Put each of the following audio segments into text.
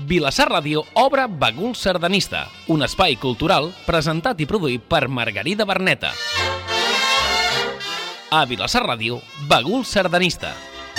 Vilassar Ràdio obre Bagul Sardanista, un espai cultural presentat i produït per Margarida Berneta. A Vilassar Ràdio, Bagul Sardanista.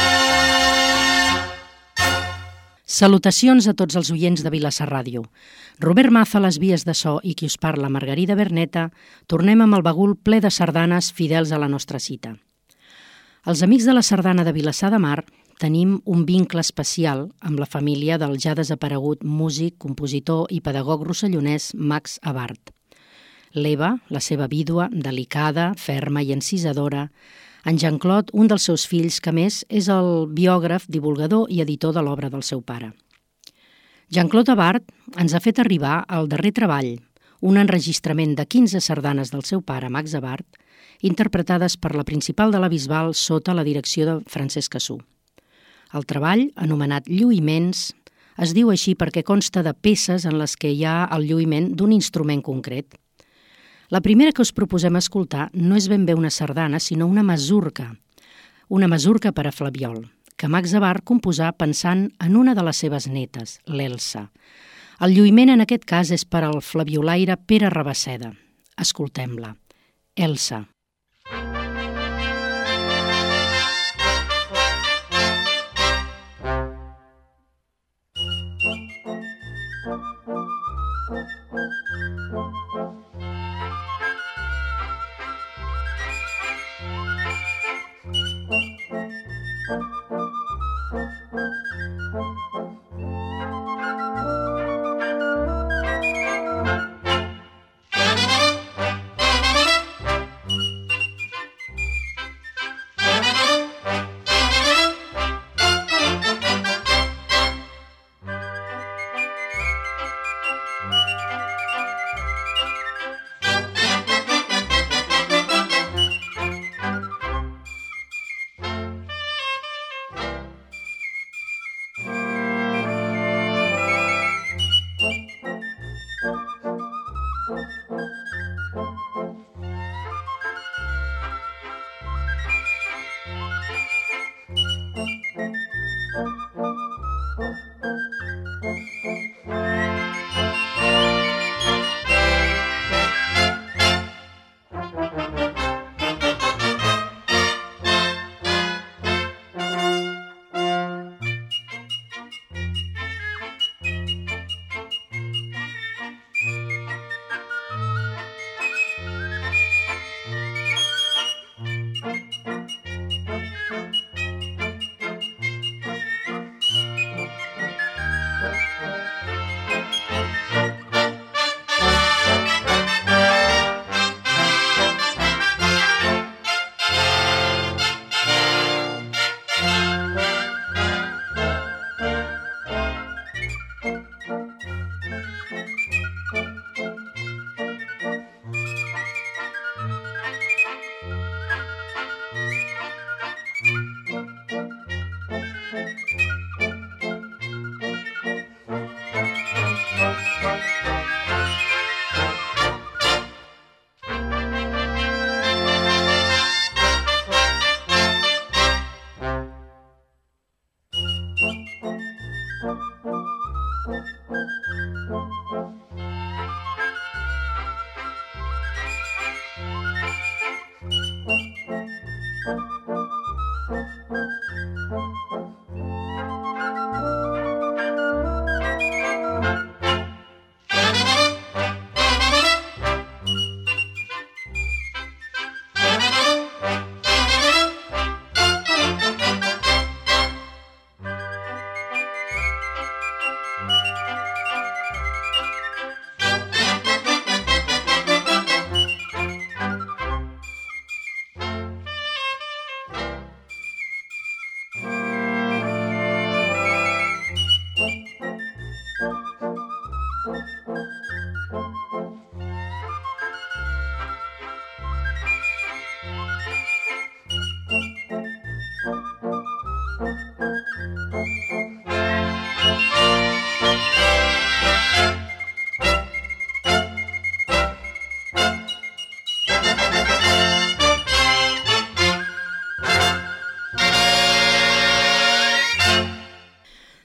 Salutacions a tots els oients de Vilassar Ràdio. Robert Maza a les vies de so i qui us parla, Margarida Berneta, tornem amb el bagul ple de sardanes fidels a la nostra cita. Els amics de la sardana de Vilassar de Mar tenim un vincle especial amb la família del ja desaparegut músic, compositor i pedagog rossellonès Max Abart. L'Eva, la seva vídua, delicada, ferma i encisadora, en Jean-Claude, un dels seus fills, que a més és el biògraf, divulgador i editor de l'obra del seu pare. Jean-Claude Abart ens ha fet arribar el darrer treball, un enregistrament de 15 sardanes del seu pare, Max Abart, interpretades per la principal de la Bisbal sota la direcció de Francesc Cassú. El treball, anomenat Lluïments, es diu així perquè consta de peces en les que hi ha el lluïment d'un instrument concret. La primera que us proposem escoltar no és ben bé una sardana, sinó una masurca per a flabiol, que Max Abart composà pensant en una de les seves netes, l'Elsa. El lluïment en aquest cas és per al flabiolaire Pere Rabasseda. Escoltem-la. Elsa.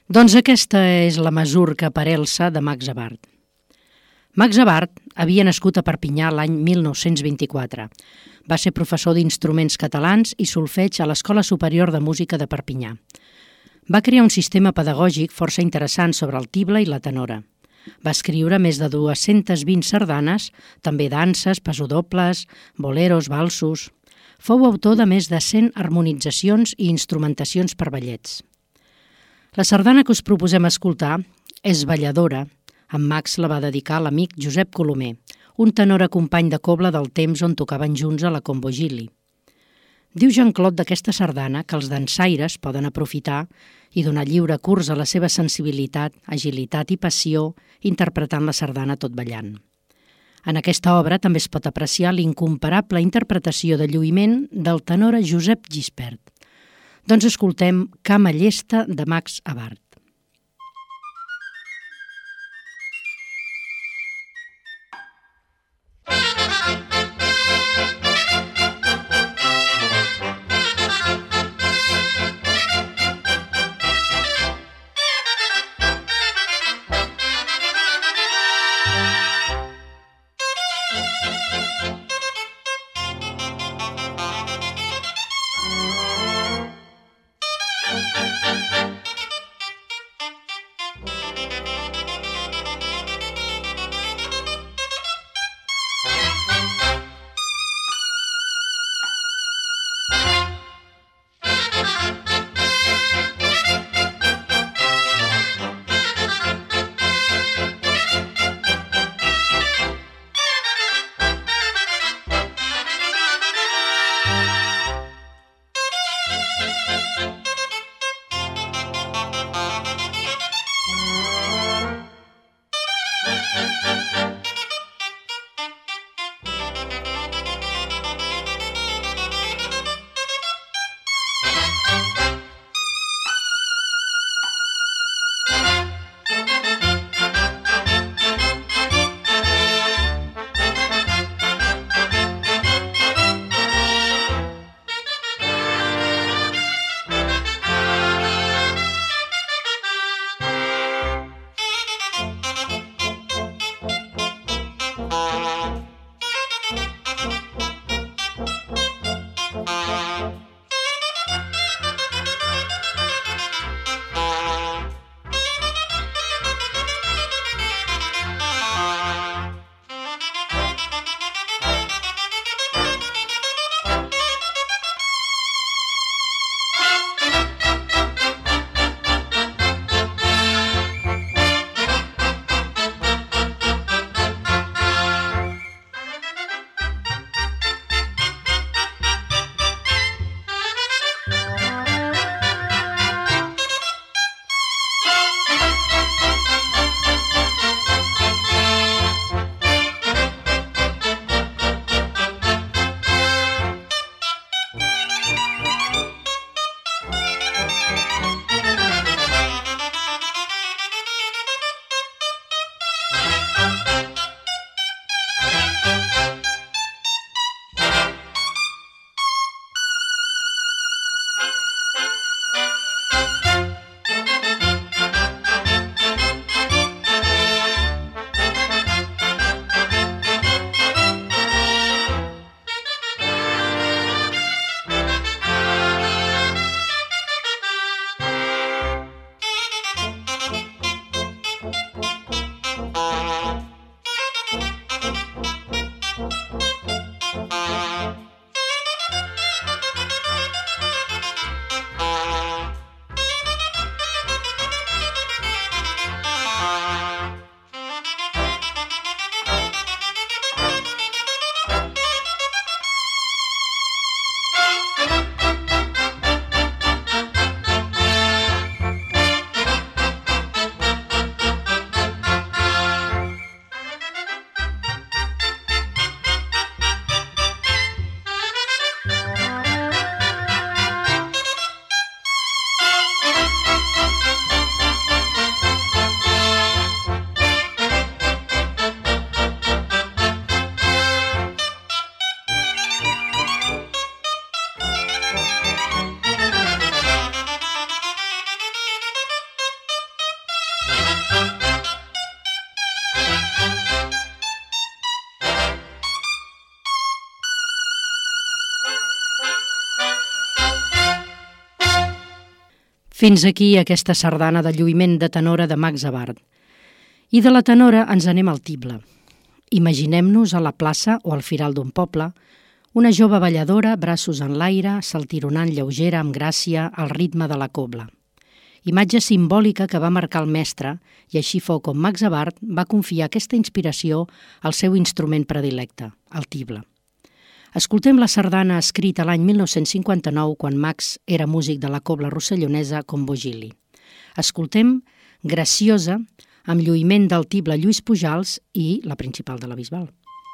Doncs aquesta és la Masurca per Elsa de Max Abart. Max Abart havia nascut a Perpinyà l'any 1924. Va ser professor d'instruments catalans i solfeig a l'Escola Superior de Música de Perpinyà. Va crear un sistema pedagògic força interessant sobre el tible i la tenora. Va escriure més de 220 sardanes, també danses, passodobles, boleros, valsos. Fou autor de més de 100 harmonitzacions i instrumentacions per ballets. La sardana que us proposem escoltar és Balladora. En Max la va dedicar a l'amic Josep Colomer, un tenor company de cobla del temps on tocaven junts a la Combo Gili. Diu Jean-Claude d'aquesta sardana que els dansaires poden aprofitar i donar lliure curs a la seva sensibilitat, agilitat i passió, interpretant la sardana tot ballant. En aquesta obra també es pot apreciar l'incomparable interpretació de lluïment del tenor Josep Gispert. Doncs escoltem Cama llesta de Max Abart. Fins aquí aquesta sardana de lluïment de tenora de Max Abart. I de la tenora ens anem al tible. Imaginem-nos a la plaça o al firal d'un poble, una jove balladora, braços en l'aire, saltironant lleugera amb gràcia al ritme de la cobla. Imatge simbòlica que va marcar el mestre, i així fou com Max Abart va confiar aquesta inspiració al seu instrument predilecte, el tible. Escoltem la sardana escrita l'any 1959 quan Max era músic de la cobla rossellonesa Combogili. Escoltem Graciosa amb lluïment del tible Lluís Pujals i la principal de la Bisbal.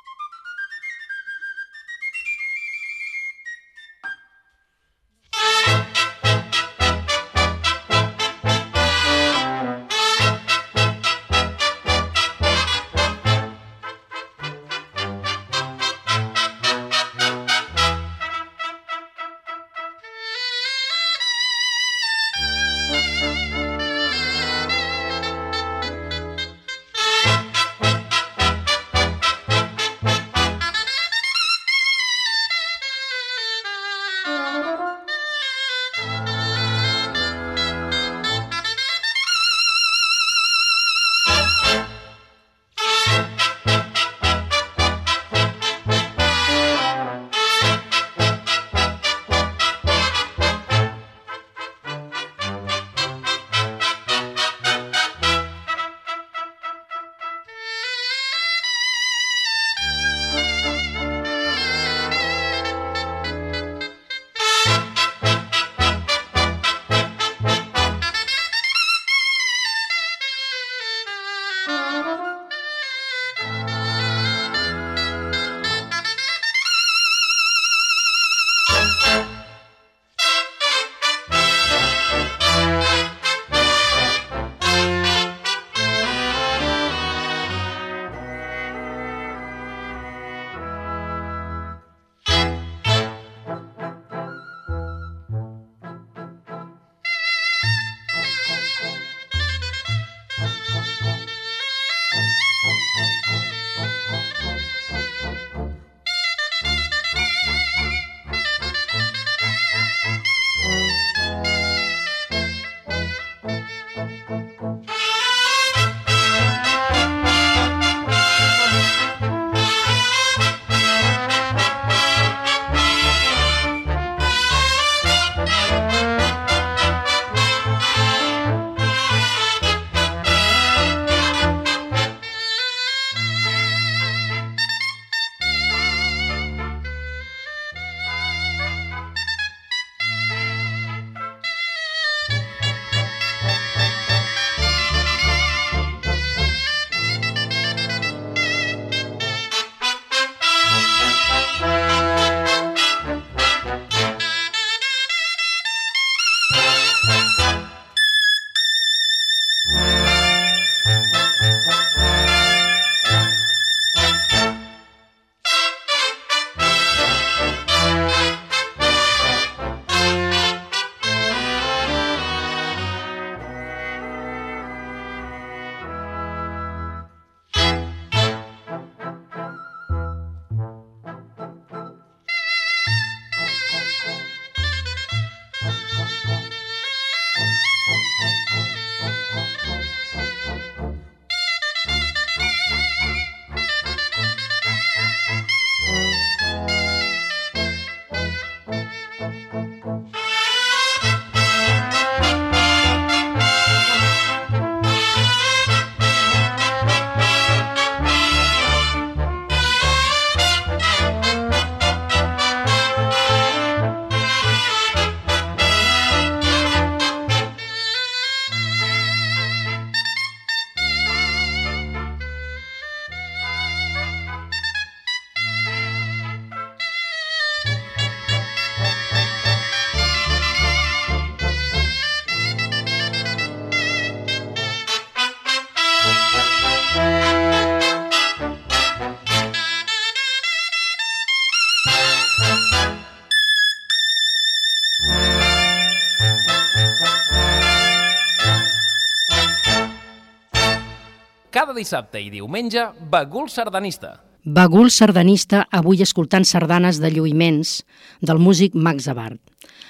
Cada dissabte i diumenge, Bagul Sardanista. Bagul Sardanista, avui escoltant sardanes de lluïments del músic Max Abart.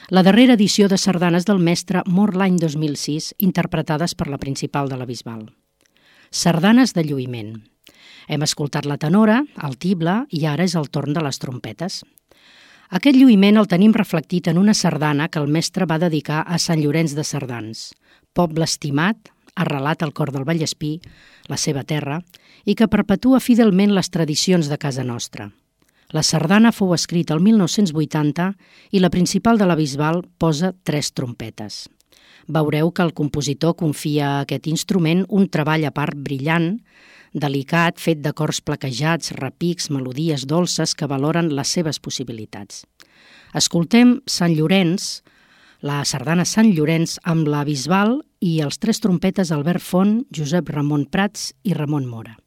la darrera edició de sardanes del mestre mor l'any 2006, interpretades per la principal de la Bisbal. Sardanes de lluïment. Hem escoltat la tenora, el tible i ara és el torn de les trompetes. Aquest lluïment el tenim reflectit en una sardana que el mestre va dedicar a Sant Llorenç de Cerdans, poble estimat, arrelat al cor del Vallespí, la seva terra, i que perpetua fidelment les tradicions de casa nostra. La sardana fou escrita el 1980 i la principal de la Bisbal posa 3 trompetes. Veureu que el compositor confia a aquest instrument un treball a part brillant, delicat, fet d'acords plaquejats, repics, melodies dolces que valoren les seves possibilitats. Escoltem Sant Llorenç, la sardana Sant Llorenç amb la Bisbal i els 3 trompetes Albert Font, Josep Ramon Prats i Ramon Mora.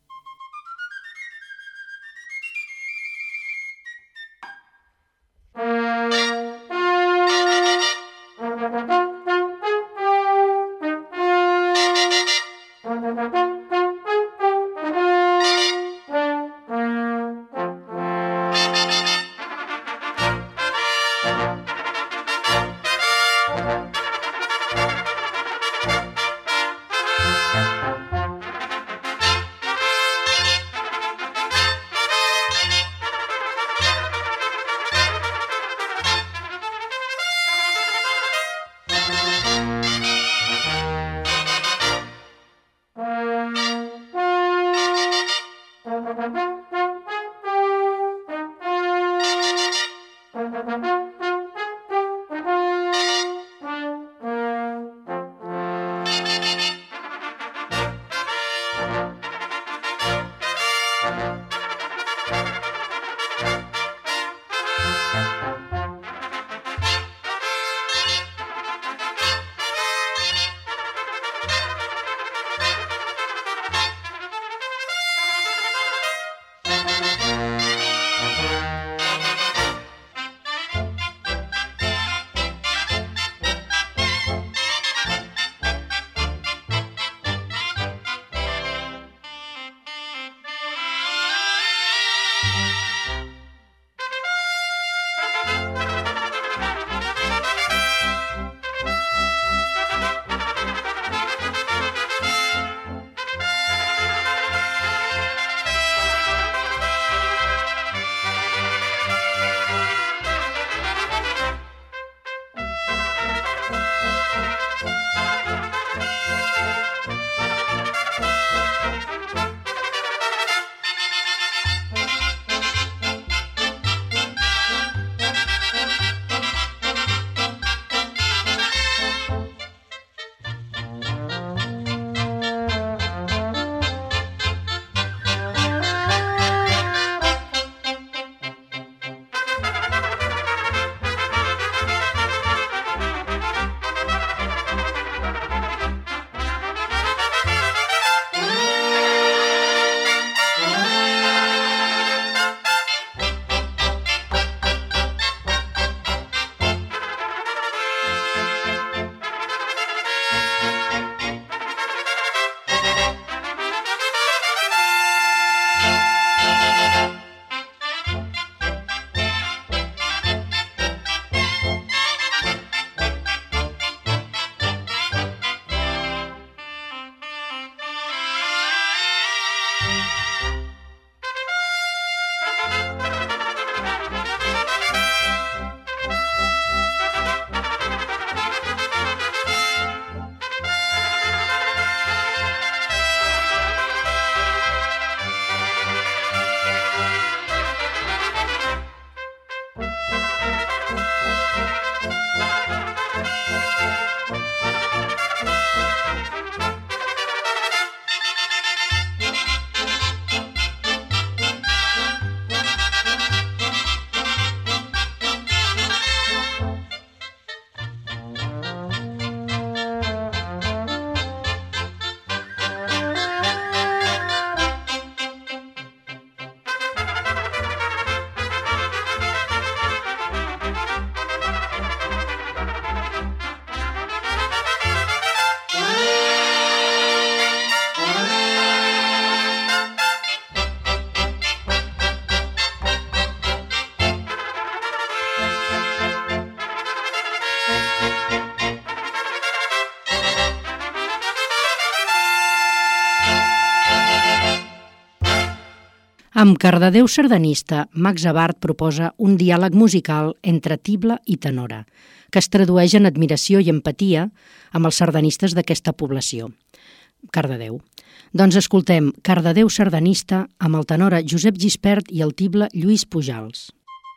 Amb Cardedeu sardanista, Max Abart proposa un diàleg musical entre tibla i tenora, que es tradueix en admiració i empatia amb els sardanistes d'aquesta població, Cardedeu. Doncs escoltem Cardedeu sardanista amb el tenora Josep Gispert i el tible Lluís Pujals.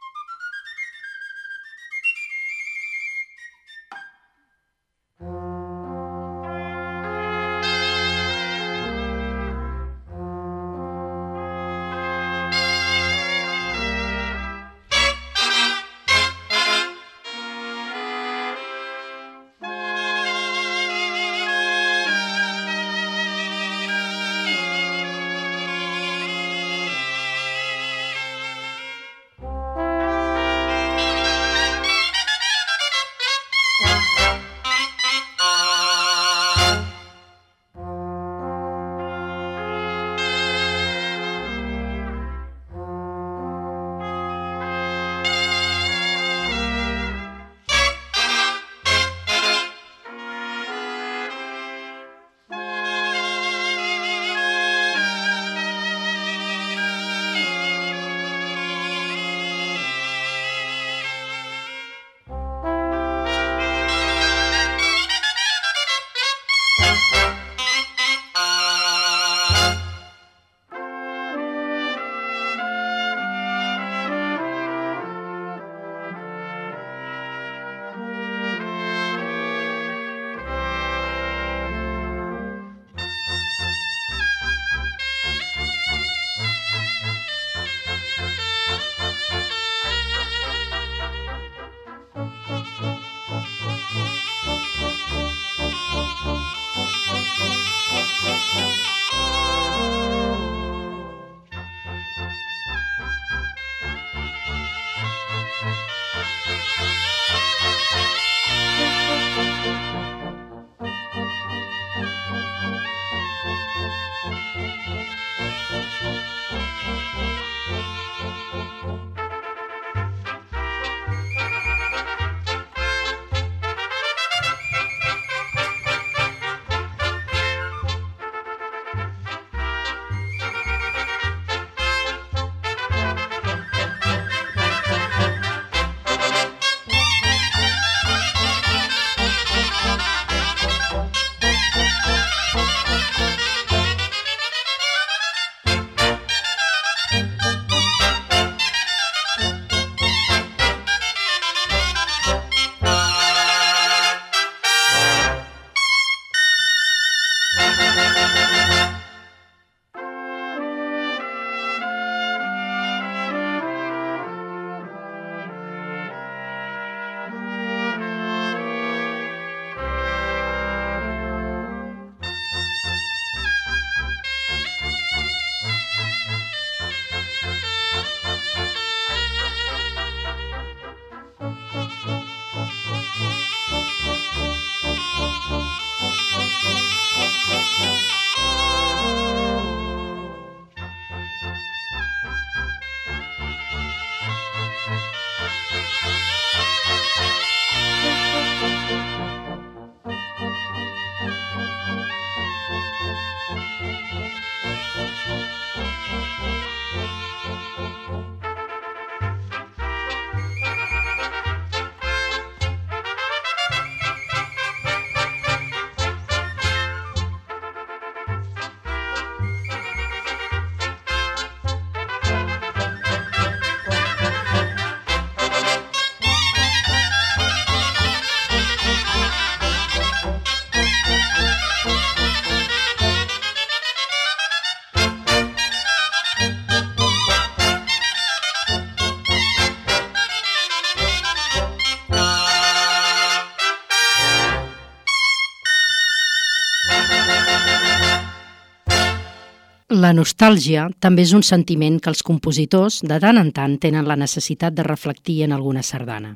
La nostàlgia també és un sentiment que els compositors de tant en tant tenen la necessitat de reflectir en alguna sardana.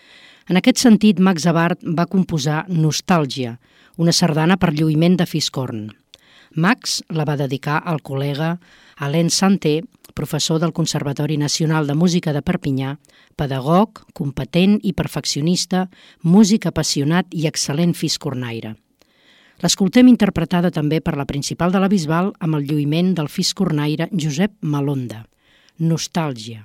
En aquest sentit, Max Abart va composar Nostàlgia, una sardana per lluïment de fiscorn. Max la va dedicar al col·lega Alain Santé, professor del Conservatori Nacional de Música de Perpinyà, pedagog, competent i perfeccionista, músic apassionat i excel·lent fiscornaire. L'escoltem interpretada també per la principal de la Bisbal amb el lluïment del fiscornaire Josep Malonda. Nostàlgia.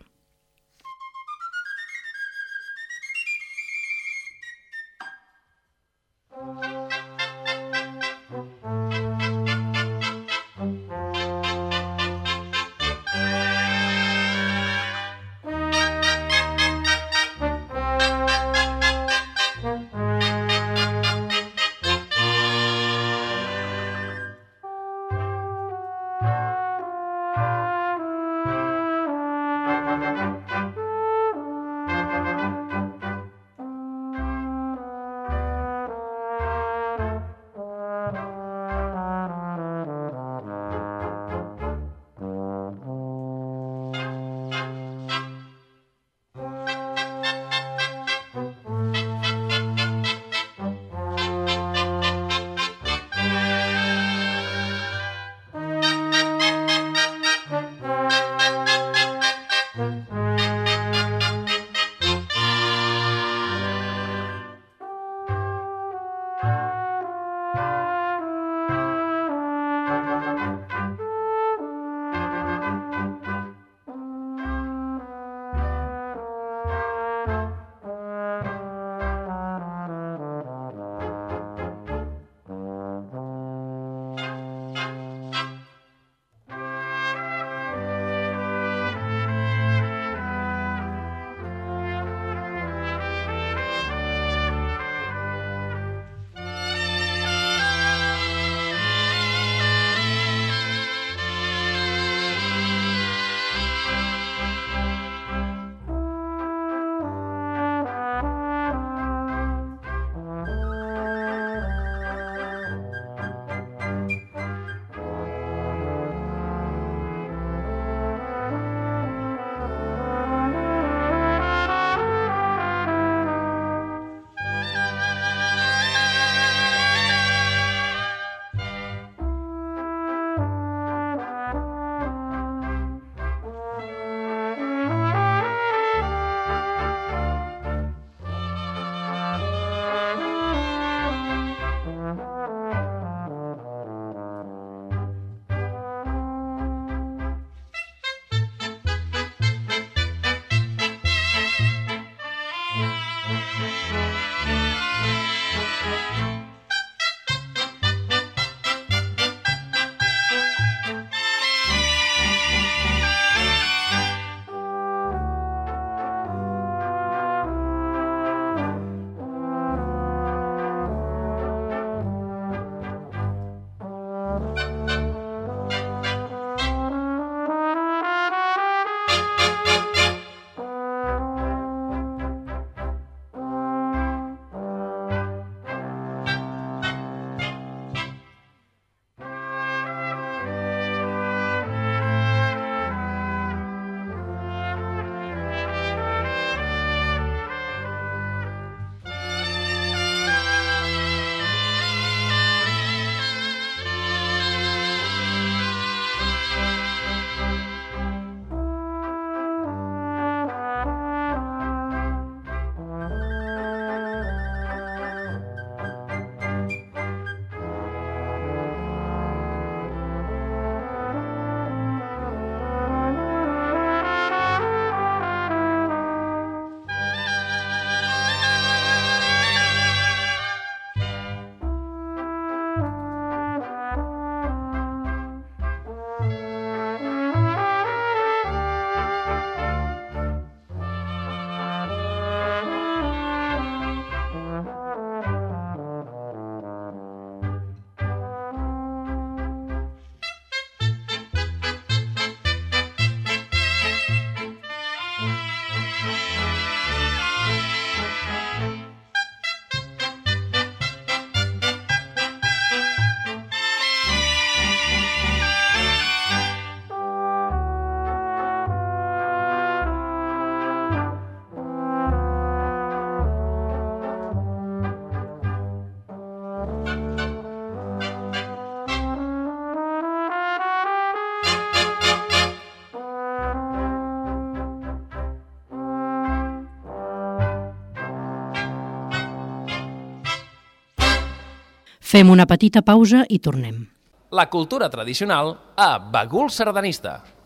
Fem una petita pausa i tornem. La cultura tradicional a Bagul Sardanista.